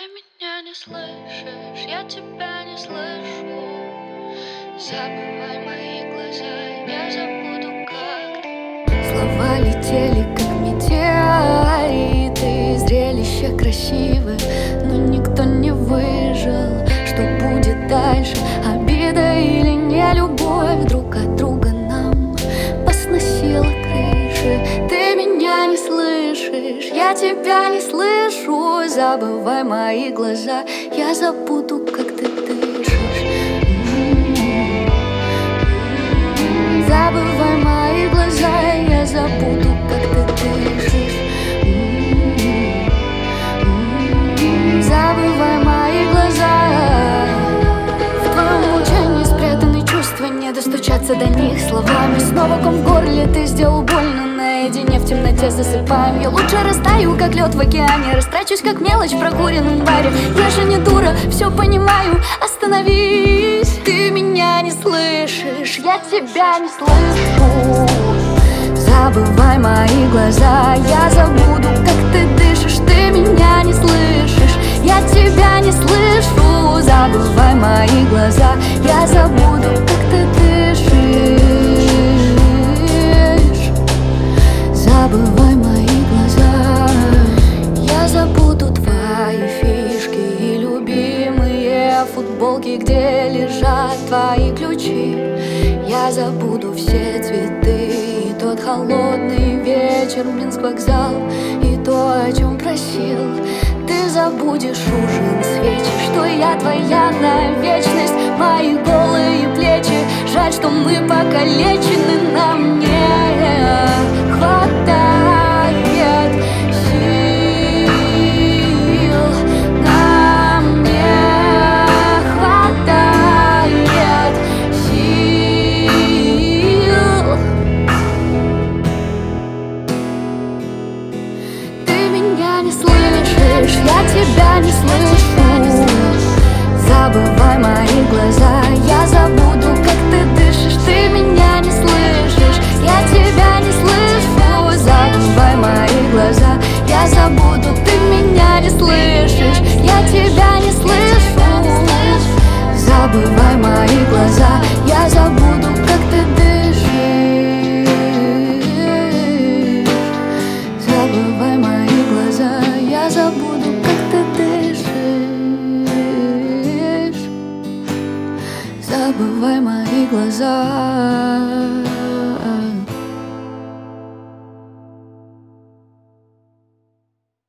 меня не слышишь, я тебя не слышу. Забывай мои глаза, я забуду, как ты. Слова летели, как метеориты. Зрелище красивое, но никто не выжил. Что будет дальше, обида или не любовь? Друг от друга нам посносило крыши. Ты меня не слышишь, я тебя не слышу. Забывай мои глаза, я забуду, как ты дышишь. Забывай мои глаза, я забуду, как ты дышишь. Забывай мои глаза. В твоем молчании спрятаны чувства, не достучаться до них словами. Снова ком в горле, ты сделал больно. Наедине в темноте засыпаем. Я лучше растаю, как лед в океане. Растрачусь, как мелочь в прокуренном баре. Я же не дура, все понимаю. Остановись, ты меня не слышишь, я тебя не слышу. Забывай мои глаза, я забуду, как ты дышишь. Ты меня не слышишь, я тебя не слышу. Забывай мои глаза, я забуду, как ты дышишь. Забывай мои глаза, я забуду твои фишки и любимые футболки, где лежат твои ключи. Я забуду все цветы и тот холодный вечер, Минск вокзал и то, о чем просил. Ты забудешь ужин, свечи, что я твоя на вечность. Мои голые плечи, жаль, что мы покалечены. Нам не хватает сил, нам не хватает сил. Ты меня не слышишь, я тебя не слышу. Забывай мои глаза, я забуду, как ты дышишь. Ты меня не слышишь, я тебя не слышу. Забывай мои глаза, я забуду, ты меня не слышишь, я тебя не слышу. Забывай мои глаза, я забуду, как ты дышишь.